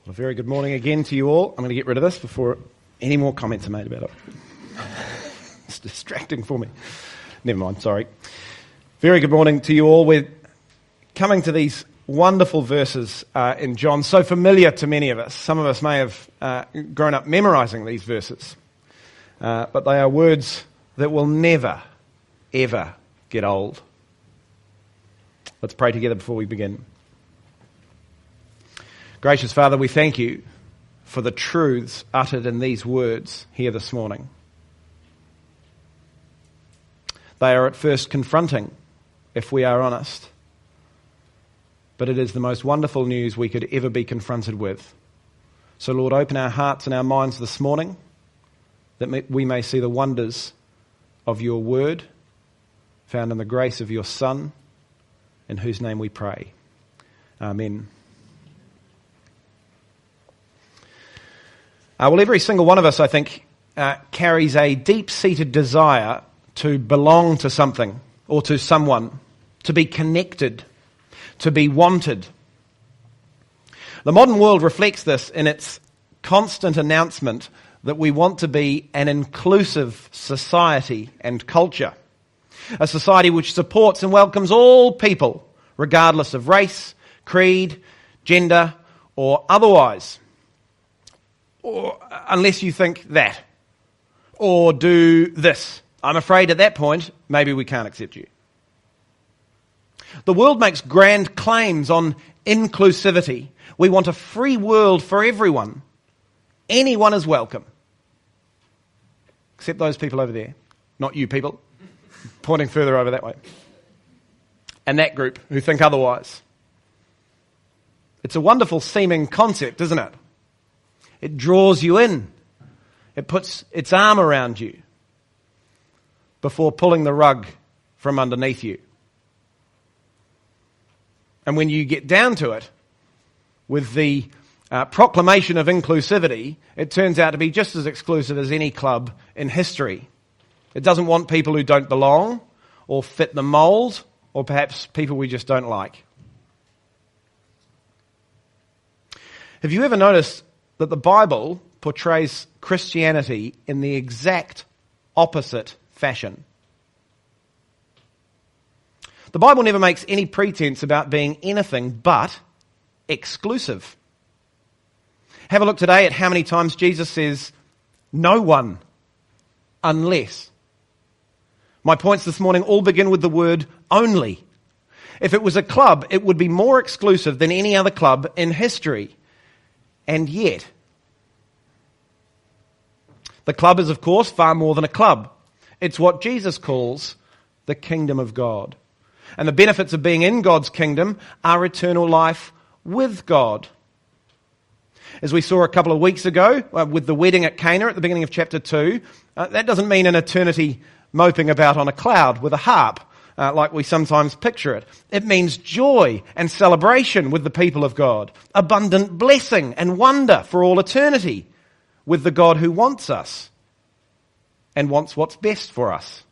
Well, a very good morning again to you all. I'm going to get rid of this before any more comments are made about it. It's distracting for me. Never mind, sorry. Very good morning to you all. We're coming to these wonderful verses in John, so familiar to many of us. Some of us may have grown up memorizing these verses, but they are words that will never, ever get old. Let's pray together before we begin. Gracious Father, we thank you for the truths uttered in these words here this morning. They are at first confronting, if we are honest, but it is the most wonderful news we could ever be confronted with. So Lord, open our hearts and our minds this morning that we may see the wonders of your word found in the grace of your Son, in whose name we pray. Amen. Well, every single one of us, I think, carries a deep-seated desire to belong to something or to someone, to be connected, to be wanted. The modern world reflects this in its constant announcement that we want to be an inclusive society and culture, a society which supports and welcomes all people, regardless of race, creed, gender, or otherwise. Or unless you think that, or do this. I'm afraid at that point, maybe we can't accept you. The world makes grand claims on inclusivity. We want a free world for everyone. Anyone is welcome. Except those people over there. Not you people. Pointing further over that way. And that group who think otherwise. It's a wonderful seeming concept, isn't it? It draws you in. It puts its arm around you before pulling the rug from underneath you. And when you get down to it, with the proclamation of inclusivity, it turns out to be just as exclusive as any club in history. It doesn't want people who don't belong or fit the mold, or perhaps people we just don't like. Have you ever noticed that the Bible portrays Christianity in the exact opposite fashion? The Bible never makes any pretense about being anything but exclusive. Have a look today at how many times Jesus says, no one, unless. My points this morning all begin with the word only. If it was a club, it would be more exclusive than any other club in history. And yet, the club is, of course, far more than a club. It's what Jesus calls the kingdom of God. And the benefits of being in God's kingdom are eternal life with God. As we saw a couple of weeks ago with the wedding at Cana at the beginning of chapter 2, that doesn't mean an eternity moping about on a cloud with a harp, like we sometimes picture it. It means joy and celebration with the people of God, abundant blessing and wonder for all eternity with the God who wants us and wants what's best for us.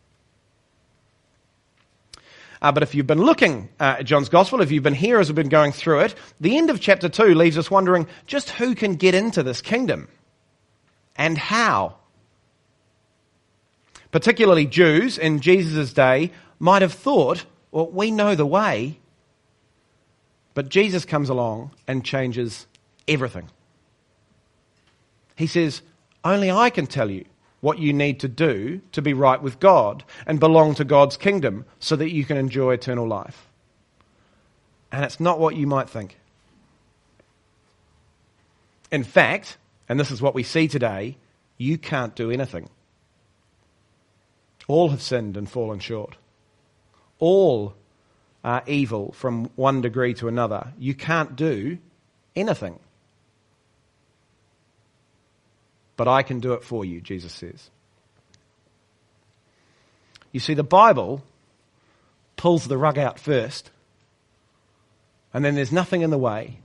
But if you've been looking at John's Gospel, if you've been here as we've been going through it, the end of chapter 2 leaves us wondering just who can get into this kingdom and how. Particularly Jews in Jesus' day might have thought, well, we know the way, but Jesus comes along and changes everything. He says, only I can tell you what you need to do to be right with God and belong to God's kingdom so that you can enjoy eternal life. And it's not what you might think. In fact, and this is what we see today, you can't do anything. All have sinned and fallen short. All are evil from one degree to another. You can't do anything. But I can do it for you, Jesus says. You see, the Bible pulls the rug out first, and then there's nothing in the way.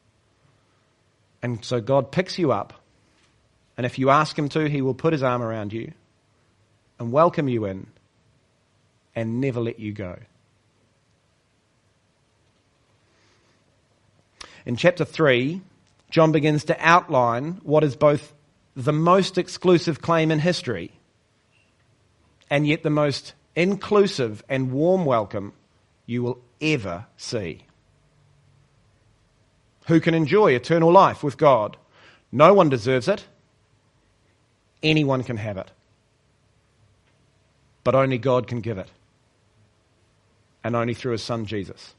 And so God picks you up, and if you ask him to, he will put his arm around you and welcome you in and never let you go. In chapter 3, John begins to outline what is both the most exclusive claim in history and yet the most inclusive and warm welcome you will ever see. Who can enjoy eternal life with God? No one deserves it. Anyone can have it. But only God can give it. And only through his Son, Jesus.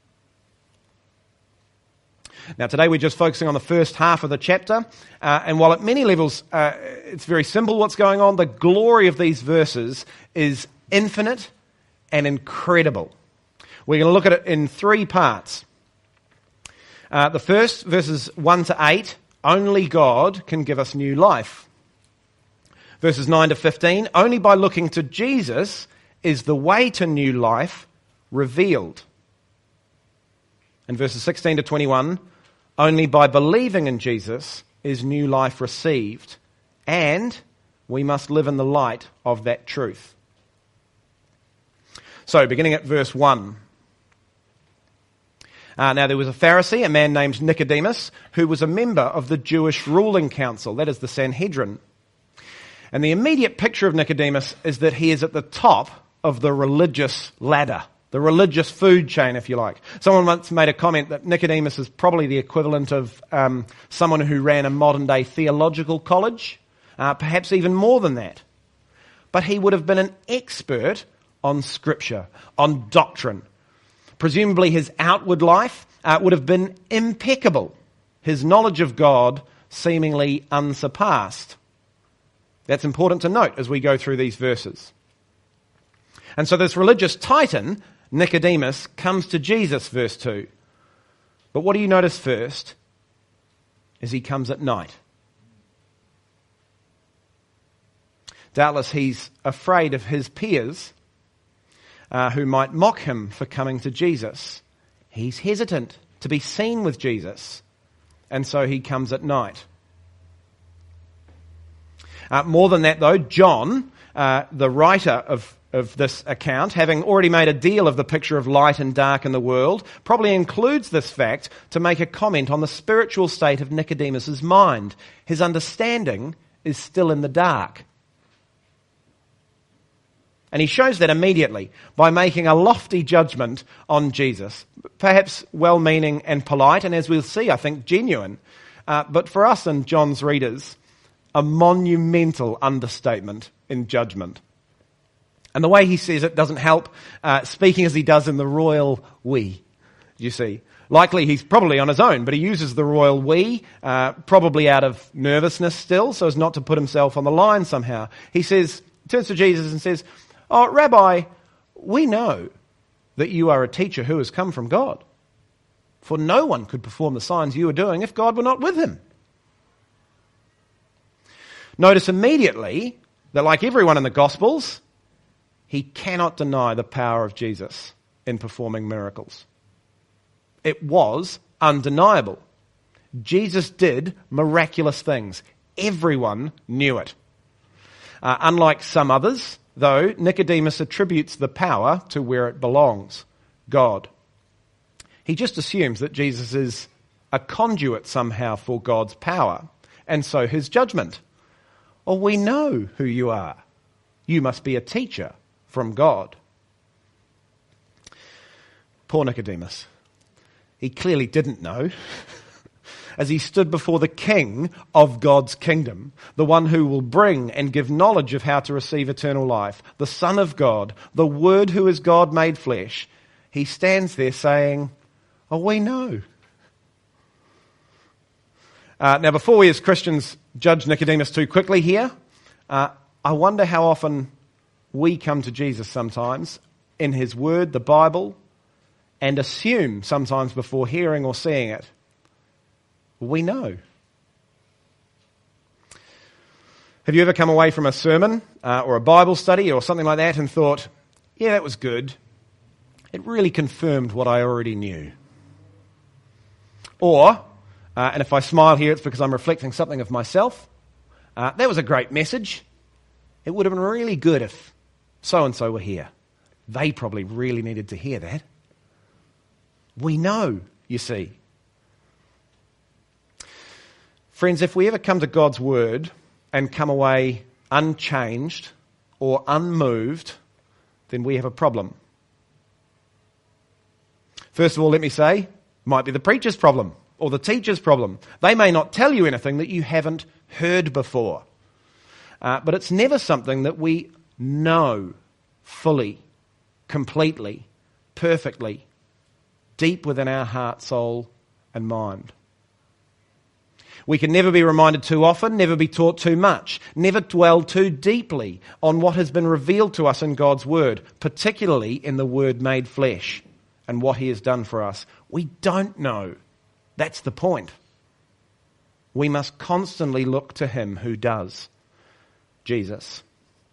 Now today we're just focusing on the first half of the chapter, and while at many levels it's very simple what's going on, the glory of these verses is infinite and incredible. We're going to look at it in three parts. The first, verses 1 to 8, only God can give us new life. Verses 9 to 15, only by looking to Jesus is the way to new life revealed. And verses 16 to 21, only by believing in Jesus is new life received, and we must live in the light of that truth. So, beginning at verse 1. Now there was a Pharisee, a man named Nicodemus, who was a member of the Jewish ruling council, that is the Sanhedrin. And the immediate picture of Nicodemus is that he is at the top of the religious ladder, the religious food chain, if you like. Someone once made a comment that Nicodemus is probably the equivalent of someone who ran a modern-day theological college, perhaps even more than that. But he would have been an expert on Scripture, on doctrine. Presumably his outward life would have been impeccable, his knowledge of God seemingly unsurpassed. That's important to note as we go through these verses. And so this religious titan, Nicodemus, comes to Jesus, verse 2. But what do you notice first? Is he comes at night. Doubtless he's afraid of his peers who might mock him for coming to Jesus. He's hesitant to be seen with Jesus, and so he comes at night. More than that, though, John, the writer of this account, having already made a deal of the picture of light and dark in the world, probably includes this fact to make a comment on the spiritual state of Nicodemus's mind. His understanding is still in the dark. And he shows that immediately by making a lofty judgment on Jesus, perhaps well-meaning and polite, and as we'll see, I think genuine. But for us and John's readers, a monumental understatement in judgment. And the way he says it doesn't help, speaking as he does in the royal we, you see. Likely he's probably on his own, but he uses the royal we, probably out of nervousness still, so as not to put himself on the line somehow. He turns to Jesus and says, "Oh, Rabbi, we know that you are a teacher who has come from God. For no one could perform the signs you are doing if God were not with him." Notice immediately that, like everyone in the Gospels, he cannot deny the power of Jesus in performing miracles. It was undeniable. Jesus did miraculous things. Everyone knew it. Unlike some others, though, Nicodemus attributes the power to where it belongs, God. He just assumes that Jesus is a conduit somehow for God's power, and so his judgment. "Oh, we know who you are. You must be a teacher from God." Poor Nicodemus. He clearly didn't know. As he stood before the king of God's kingdom, the one who will bring and give knowledge of how to receive eternal life, the Son of God, the Word who is God made flesh, he stands there saying, "Oh, we know." Now, before we as Christians judge Nicodemus too quickly here, I wonder how often we come to Jesus sometimes in his Word, the Bible, and assume sometimes before hearing or seeing it, we know. Have you ever come away from a sermon or a Bible study or something like that and thought, "Yeah, that was good. It really confirmed what I already knew"? Or, and if I smile here, it's because I'm reflecting something of myself. That was a great message. It would have been really good if so-and-so were here. They probably really needed to hear that. We know, you see. Friends, if we ever come to God's word and come away unchanged or unmoved, then we have a problem. First of all, let me say, it might be the preacher's problem or the teacher's problem. They may not tell you anything that you haven't heard before. But it's never something that we know fully, completely, perfectly, deep within our heart, soul, and mind. We can never be reminded too often, never be taught too much, never dwell too deeply on what has been revealed to us in God's Word, particularly in the Word made flesh and what He has done for us. We don't know. That's the point. We must constantly look to Him who does, Jesus.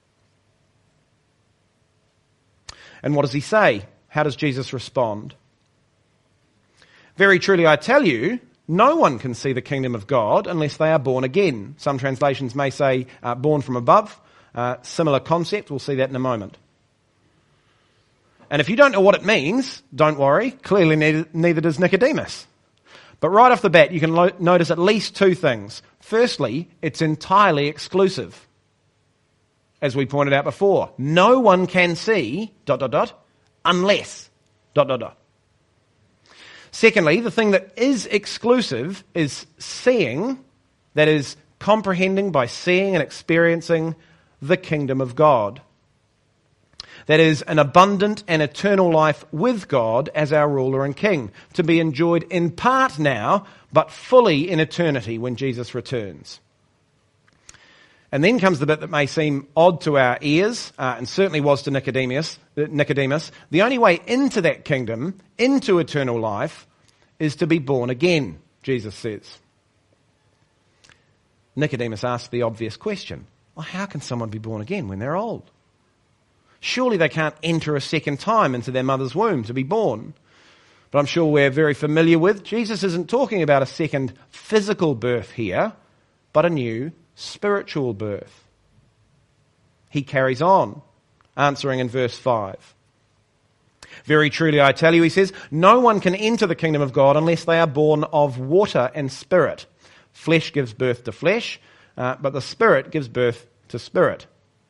And what does He say? How does Jesus respond? Very truly I tell you, no one can see the kingdom of God unless they are born again. Some translations may say born from above. Similar concept, we'll see that in a moment. And if you don't know what it means, don't worry, clearly neither does Nicodemus. But right off the bat, you can notice at least two things. Firstly, it's entirely exclusive. As we pointed out before, no one can see ... unless ... Secondly, the thing that is exclusive is seeing, that is, comprehending by seeing and experiencing the kingdom of God. That is, an abundant and eternal life with God as our ruler and king, to be enjoyed in part now, but fully in eternity when Jesus returns. And then comes the bit that may seem odd to our ears, and certainly was to Nicodemus. The only way into that kingdom, into eternal life, is to be born again, Jesus says. Nicodemus asks the obvious question, well, how can someone be born again when they're old? Surely they can't enter a second time into their mother's womb to be born. But I'm sure we're very familiar with, Jesus isn't talking about a second physical birth here, but a new spiritual birth. He carries on, answering in verse 5. Very truly I tell you, he says, no one can enter the kingdom of God unless they are born of water and spirit. Flesh gives birth to flesh, but the Spirit gives birth to spirit.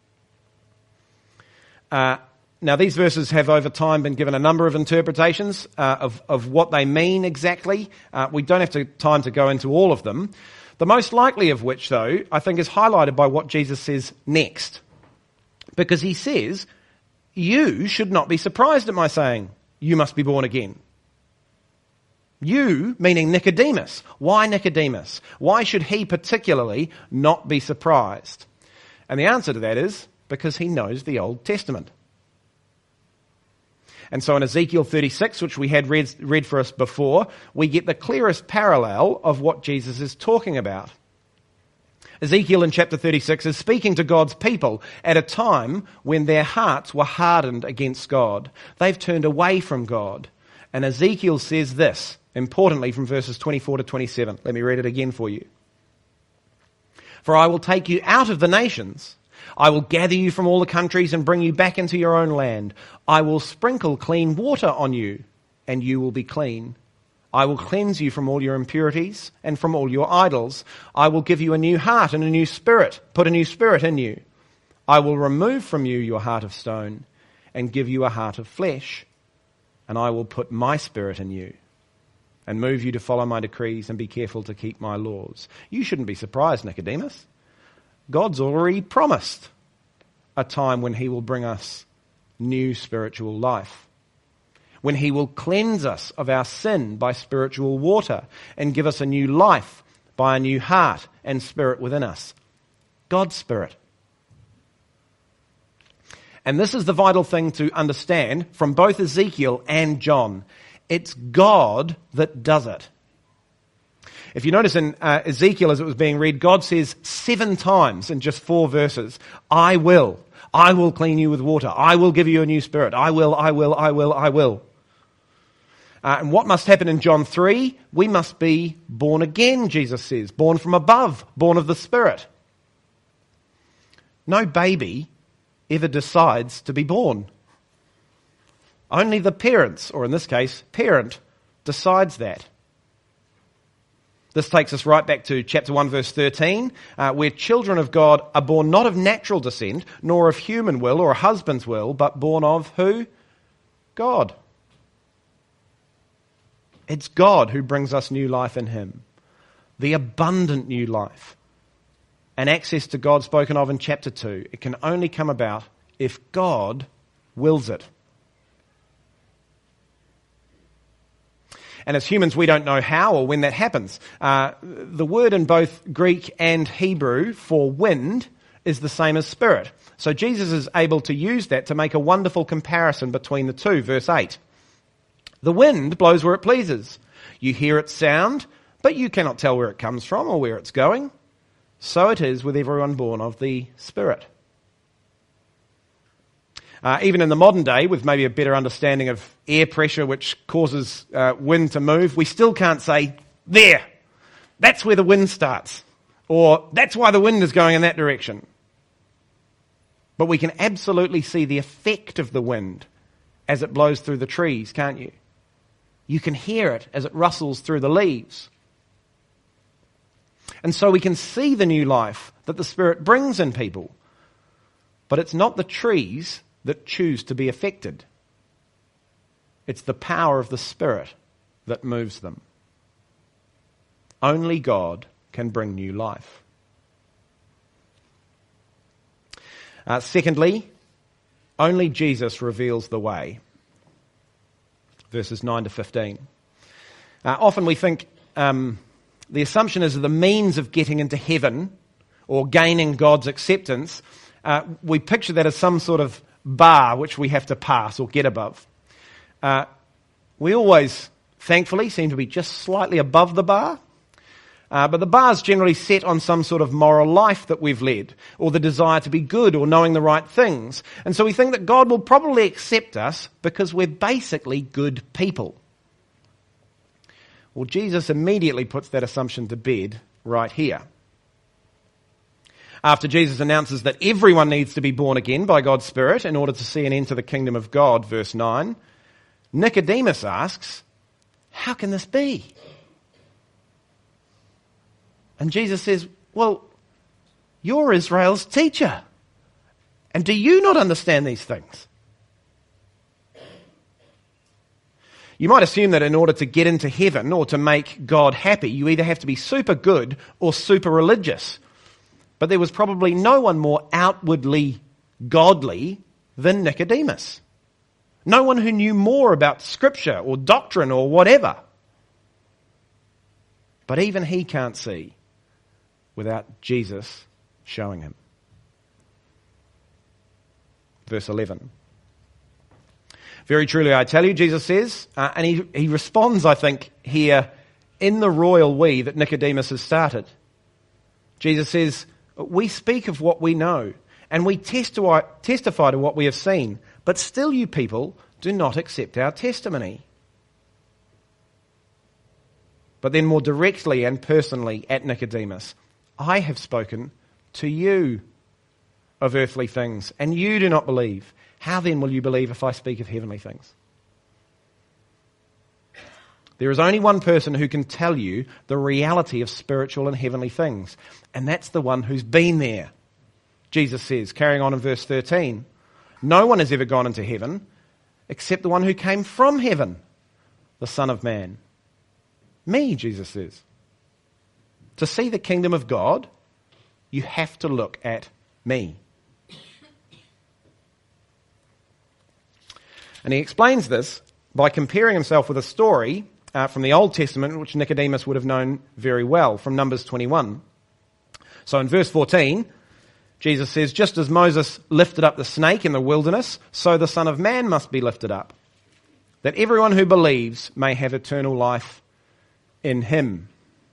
Now these verses have over time been given a number of interpretations of what they mean exactly. We don't have time to go into all of them. The most likely of which, though, I think is highlighted by what Jesus says next. Because he says, you should not be surprised at my saying, you must be born again. You, meaning Nicodemus. Why Nicodemus? Why should he particularly not be surprised? And the answer to that is because he knows the Old Testament. And so in Ezekiel 36, which we had read for us before, we get the clearest parallel of what Jesus is talking about. Ezekiel in chapter 36 is speaking to God's people at a time when their hearts were hardened against God. They've turned away from God. And Ezekiel says this, importantly from verses 24 to 27. Let me read it again for you. For I will take you out of the nations. I will gather you from all the countries and bring you back into your own land. I will sprinkle clean water on you, and you will be clean. I will cleanse you from all your impurities and from all your idols. I will give you a new heart and a new spirit, put a new spirit in you. I will remove from you your heart of stone and give you a heart of flesh. And I will put my spirit in you and move you to follow my decrees and be careful to keep my laws. You shouldn't be surprised, Nicodemus. God's already promised a time when he will bring us new spiritual life, when he will cleanse us of our sin by spiritual water and give us a new life by a new heart and spirit within us. God's Spirit. And this is the vital thing to understand from both Ezekiel and John. It's God that does it. If you notice in Ezekiel as it was being read, God says 7 times in just 4 verses, I will clean you with water. I will give you a new spirit. I will. And what must happen in John 3? We must be born again, Jesus says. Born from above, born of the Spirit. No baby ever decides to be born. Only the parents, or in this case, parent, decides that. This takes us right back to chapter 1, verse 13, where children of God are born not of natural descent, nor of human will or a husband's will, but born of who? God. It's God who brings us new life in him, the abundant new life. And access to God spoken of in chapter 2, it can only come about if God wills it. And as humans, we don't know how or when that happens. The word in both Greek and Hebrew for wind is the same as spirit. So Jesus is able to use that to make a wonderful comparison between the two. Verse 8. The wind blows where it pleases. You hear its sound, but you cannot tell where it comes from or where it's going. So it is with everyone born of the Spirit. Even in the modern day, with maybe a better understanding of air pressure which causes wind to move, we still can't say, there, that's where the wind starts, or that's why the wind is going in that direction. But we can absolutely see the effect of the wind as it blows through the trees, can't you? You can hear it as it rustles through the leaves. And so we can see the new life that the Spirit brings in people. But it's not the trees that choose to be affected. It's the power of the Spirit that moves them. Only God can bring new life. Secondly, only Jesus reveals the way. Verses 9 to 15. Often we think the assumption is that the means of getting into heaven or gaining God's acceptance, we picture that as some sort of bar which we have to pass or get above. We always, thankfully, seem to be just slightly above the bar. But the bar is generally set on some sort of moral life that we've led, or the desire to be good or knowing the right things. And so we think that God will probably accept us because we're basically good people. Well, Jesus immediately puts that assumption to bed right here. After Jesus announces that everyone needs to be born again by God's Spirit in order to see an end to the kingdom of God, verse 9, Nicodemus asks, how can this be? And Jesus says, well, you're Israel's teacher. And do you not understand these things? You might assume that in order to get into heaven or to make God happy, you either have to be super good or super religious. But there was probably no one more outwardly godly than Nicodemus. No one who knew more about Scripture or doctrine or whatever. But even he can't see without Jesus showing him. Verse 11. Very truly I tell you, Jesus says, and he responds, I think, here in the royal we that Nicodemus has started. Jesus says, we speak of what we know, and we testify to what we have seen, but still you people do not accept our testimony. But then more directly and personally at Nicodemus, I have spoken to you of earthly things, and you do not believe. How then will you believe if I speak of heavenly things? There is only one person who can tell you the reality of spiritual and heavenly things, and that's the one who's been there. Jesus says, carrying on in verse 13, no one has ever gone into heaven except the one who came from heaven, the Son of Man. Me, Jesus says. To see the kingdom of God, you have to look at me. And he explains this by comparing himself with a story from the Old Testament, which Nicodemus would have known very well, from Numbers 21. So in verse 14, Jesus says, just as Moses lifted up the snake in the wilderness, so the Son of Man must be lifted up, that everyone who believes may have eternal life in him.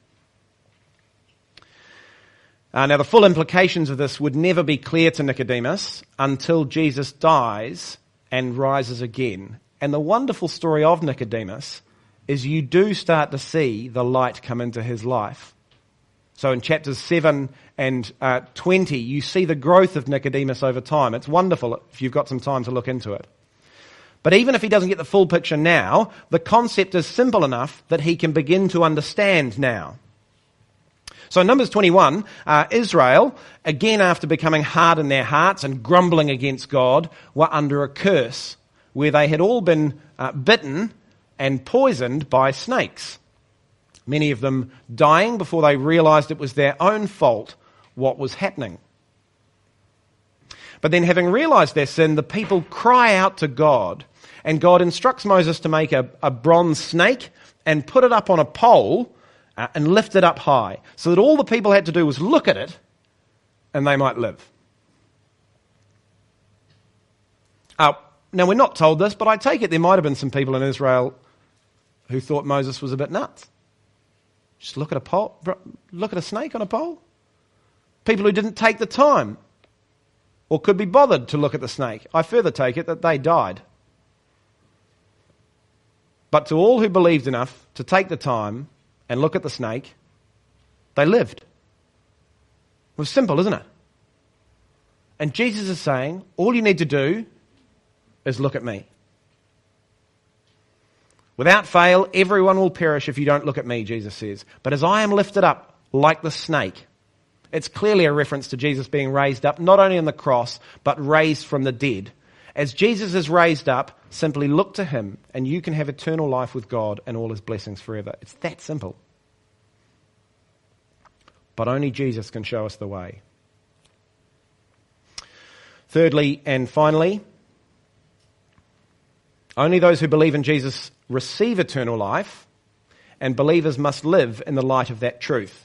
Now the full implications of this would never be clear to Nicodemus until Jesus dies and rises again. And the wonderful story of Nicodemus is you do start to see the light come into his life. So in chapters 7 and 20, you see the growth of Nicodemus over time. It's wonderful if you've got some time to look into it. But even if he doesn't get the full picture now, the concept is simple enough that he can begin to understand now. So in Numbers 21, Israel, again after becoming hard in their hearts and grumbling against God, were under a curse where they had all been bitten and poisoned by snakes. Many of them dying before they realized it was their own fault what was happening. But then having realized their sin, the people cry out to God, and God instructs Moses to make a bronze snake and put it up on a pole and lift it up high, so that all the people had to do was look at it and they might live. Now, we're not told this, but I take it there might have been some people in Israel who thought Moses was a bit nuts. Just look at a snake on a pole. People who didn't take the time or could be bothered to look at the snake. I further take it that they died. But to all who believed enough to take the time and look at the snake, they lived. It was simple, isn't it? And Jesus is saying, all you need to do is look at me. Without fail, everyone will perish if you don't look at me, Jesus says. But as I am lifted up like the snake, it's clearly a reference to Jesus being raised up, not only on the cross, but raised from the dead. As Jesus is raised up, simply look to him and you can have eternal life with God and all his blessings forever. It's that simple. But only Jesus can show us the way. Thirdly and finally, only those who believe in Jesus receive eternal life, and believers must live in the light of that truth.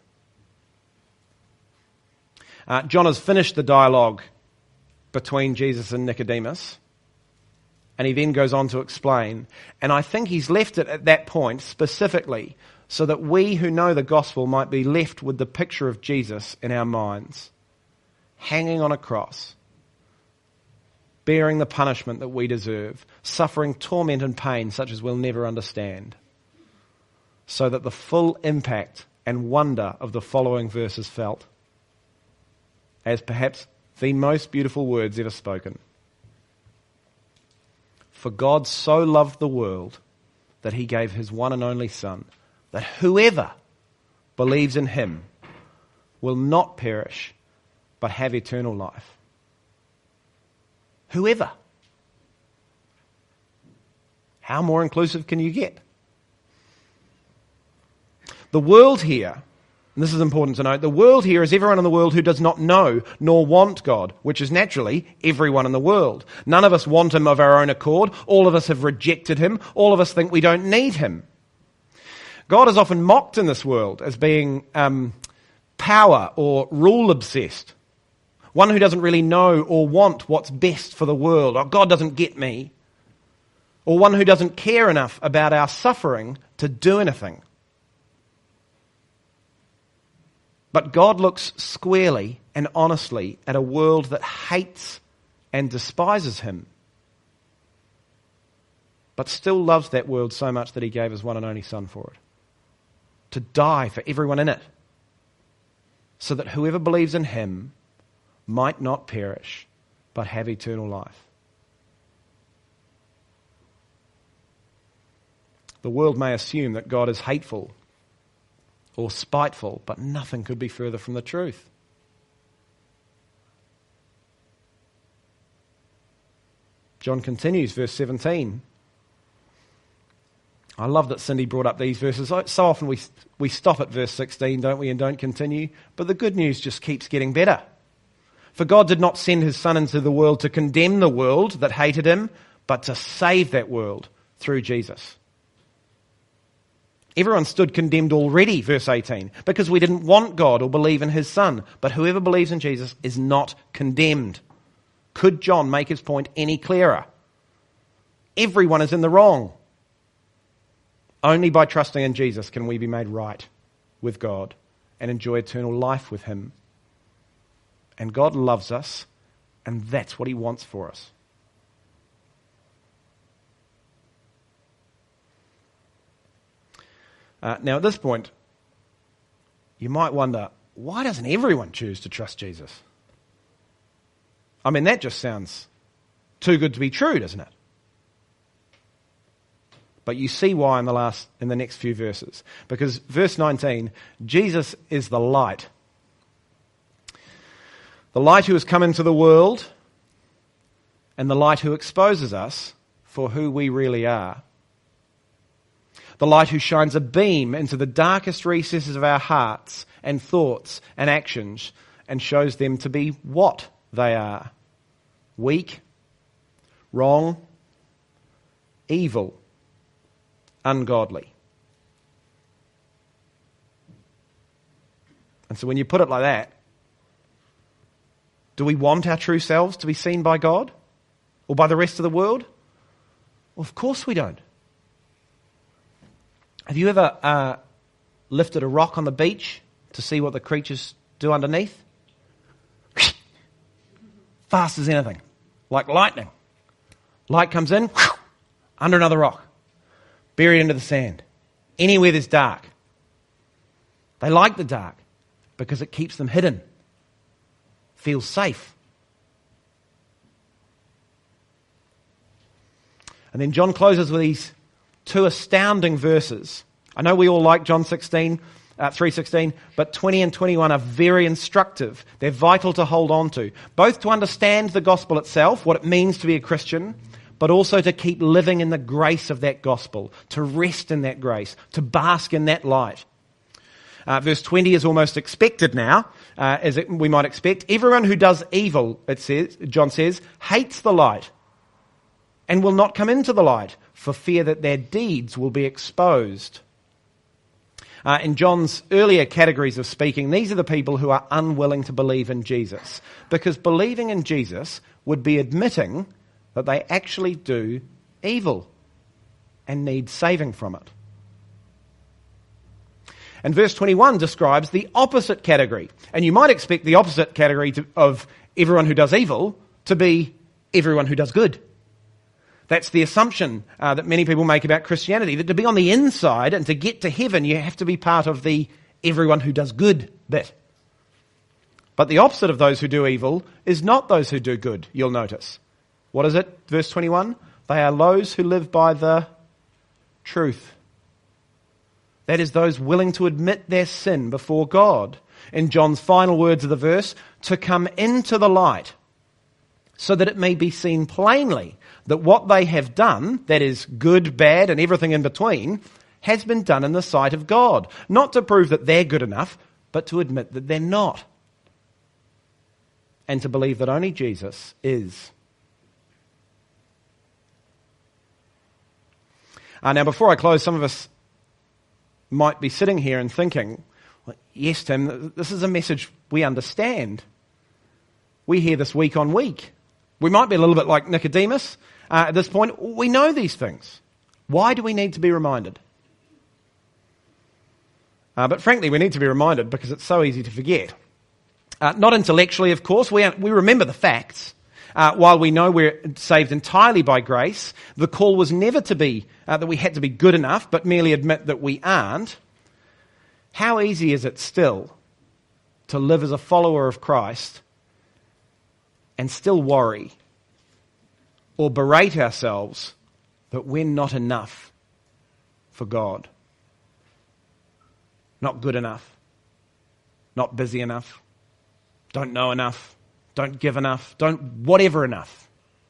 John has finished the dialogue between Jesus and Nicodemus, and he then goes on to explain. And I think he's left it at that point specifically so that we who know the gospel might be left with the picture of Jesus in our minds, hanging on a cross, bearing the punishment that we deserve, suffering torment and pain such as we'll never understand, so that the full impact and wonder of the following verse is felt as perhaps the most beautiful words ever spoken. For God so loved the world that he gave his one and only Son, that whoever believes in him will not perish but have eternal life. Whoever. How more inclusive can you get? The world here, and this is important to note, the world here is everyone in the world who does not know nor want God, which is naturally everyone in the world. None of us want him of our own accord. All of us have rejected him. All of us think we don't need him. God is often mocked in this world as being power or rule obsessed. One who doesn't really know or want what's best for the world. Or God doesn't get me. Or one who doesn't care enough about our suffering to do anything. But God looks squarely and honestly at a world that hates and despises him, but still loves that world so much that he gave his one and only Son for it, to die for everyone in it, so that whoever believes in him might not perish, but have eternal life. The world may assume that God is hateful or spiteful, but nothing could be further from the truth. John continues, verse 17. I love that Cindy brought up these verses. So often we stop at verse 16, don't we, and don't continue. But the good news just keeps getting better. For God did not send his Son into the world to condemn the world that hated him, but to save that world through Jesus. Everyone stood condemned already, verse 18, because we didn't want God or believe in his Son. But whoever believes in Jesus is not condemned. Could John make his point any clearer? Everyone is in the wrong. Only by trusting in Jesus can we be made right with God and enjoy eternal life with him. And God loves us, and that's what he wants for us. Now at this point, you might wonder, why doesn't everyone choose to trust Jesus? I mean, that just sounds too good to be true, doesn't it? But you see why in the next few verses. Because verse 19, Jesus is the light. The light who has come into the world, and the light who exposes us for who we really are. The light who shines a beam into the darkest recesses of our hearts and thoughts and actions and shows them to be what they are. Weak, wrong, evil, ungodly. And so when you put it like that, do we want our true selves to be seen by God or by the rest of the world? Well, of course we don't. Have you ever lifted a rock on the beach to see what the creatures do underneath? Fast as anything, like lightning. Light comes in, under another rock, buried into the sand. Anywhere there's dark. They like the dark because it keeps them hidden. Feels safe. And then John closes with these two astounding verses. I know we all like John 3:16, but 20 and 21 are very instructive. They're vital to hold on to, both to understand the gospel itself, what it means to be a Christian, but also to keep living in the grace of that gospel, to rest in that grace, to bask in that light. Verse 20 is almost expected now, as we might expect. Everyone who does evil, John says, hates the light and will not come into the light for fear that their deeds will be exposed. In John's earlier categories of speaking, these are the people who are unwilling to believe in Jesus, because believing in Jesus would be admitting that they actually do evil and need saving from it. And verse 21 describes the opposite category. And you might expect the opposite category of everyone who does evil to be everyone who does good. That's the assumption that many people make about Christianity, that to be on the inside and to get to heaven, you have to be part of the everyone who does good bit. But the opposite of those who do evil is not those who do good, you'll notice. What is it? Verse 21, they are those who live by the truth. That is, those willing to admit their sin before God. In John's final words of the verse, to come into the light, so that it may be seen plainly that what they have done, that is good, bad, and everything in between, has been done in the sight of God. Not to prove that they're good enough, but to admit that they're not. And to believe that only Jesus is. Now, before I close, some of us might be sitting here and thinking, well, yes, Tim, this is a message we understand. We hear this week on week. We might be a little bit like Nicodemus at this point. We know these things. Why do we need to be reminded? But frankly, we need to be reminded because it's so easy to forget. Not intellectually, of course. We remember the facts. While we know we're saved entirely by grace, the call was never to be that we had to be good enough, but merely admit that we aren't. How easy is it still to live as a follower of Christ and still worry or berate ourselves that we're not enough for God? Not good enough, not busy enough, don't know enough, don't give enough, don't whatever enough.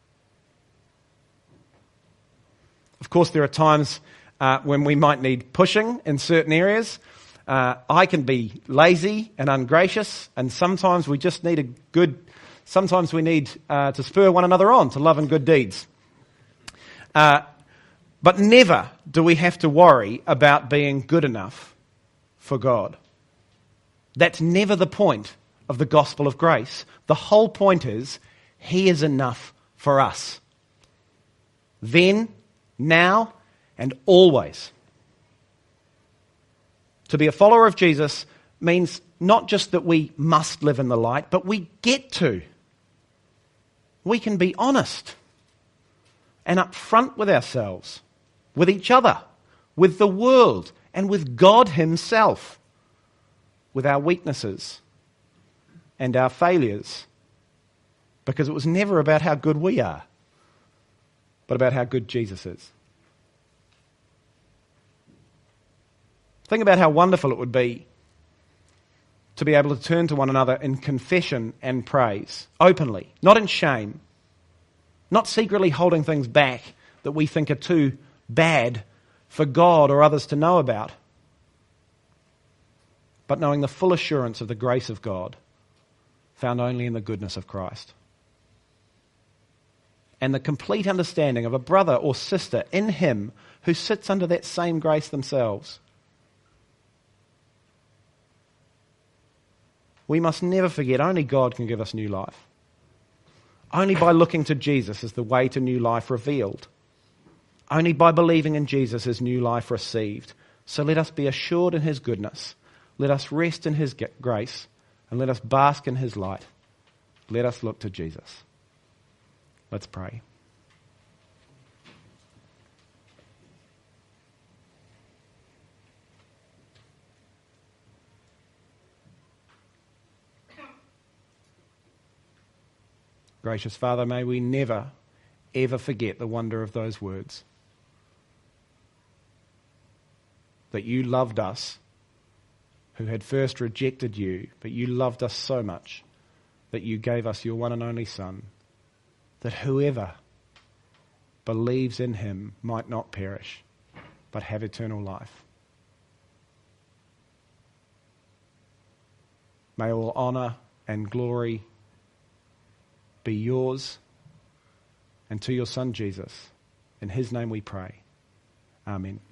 Of course, there are times when we might need pushing in certain areas. I can be lazy and ungracious, and sometimes we just need sometimes we need to spur one another on to love and good deeds. But never do we have to worry about being good enough for God. That's never the point of the gospel of grace. The whole point is, He is enough for us. Then, now, and always. To be a follower of Jesus means not just that we must live in the light, but we get to. We can be honest and upfront with ourselves, with each other, with the world, and with God Himself, with our weaknesses and our failures, because it was never about how good we are, but about how good Jesus is. Think about how wonderful it would be to be able to turn to one another in confession and praise, openly, not in shame, not secretly holding things back that we think are too bad for God or others to know about, but knowing the full assurance of the grace of God found only in the goodness of Christ. And the complete understanding of a brother or sister in Him who sits under that same grace themselves. We must never forget only God can give us new life. Only by looking to Jesus is the way to new life revealed. Only by believing in Jesus is new life received. So let us be assured in His goodness. Let us rest in His grace. And let us bask in His light. Let us look to Jesus. Let's pray. Gracious Father, may we never, ever forget the wonder of those words. That you loved us, who had first rejected you, but you loved us so much that you gave us your one and only Son, that whoever believes in Him might not perish, but have eternal life. May all honour and glory be yours and to your Son Jesus. In His name we pray. Amen.